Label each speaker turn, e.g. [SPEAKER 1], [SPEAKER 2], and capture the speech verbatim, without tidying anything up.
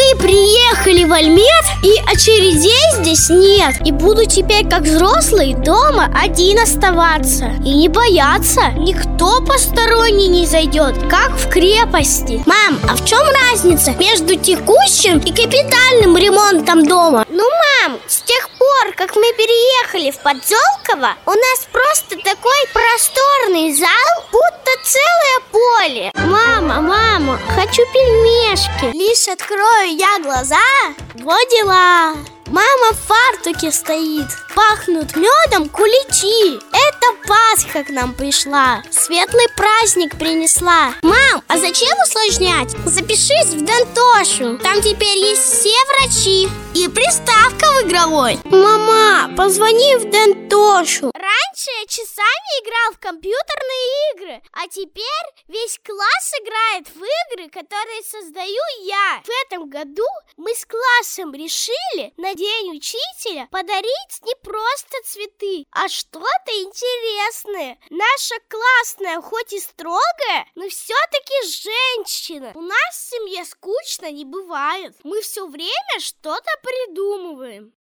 [SPEAKER 1] Мы приехали в Альмет, и очередей здесь нет. И буду теперь, как взрослый, дома один оставаться. И не бояться, никто посторонний не зайдет, как в крепости. Мам, а в чем разница между текущим и капитальным ремонтом дома? Ну, мам, с тех пор, как мы переехали в Подзолково, у нас просто такой просторный зал, будто целое поле. Мама, мама, хочу пельмешки. Лишь открою я глаза, во дела. Мама в фартуке стоит. Пахнут медом куличи. Это Пасха к нам пришла. Светлый праздник принесла. Мам, а зачем усложнять? Запишись в Дентошу. Там теперь есть все врачи. И приставка в игровой. Мама, позвони в Дентошу. Раньше я часами играл в компьютерные игры, а теперь весь класс играет в игры, которые создаю я. В этом году мы с классом решили на День учителя подарить не просто цветы, а что-то интересное. Наша классная, хоть и строгая, но все-таки женщина. У нас в семье скучно не бывает. Мы все время что-то придумываем.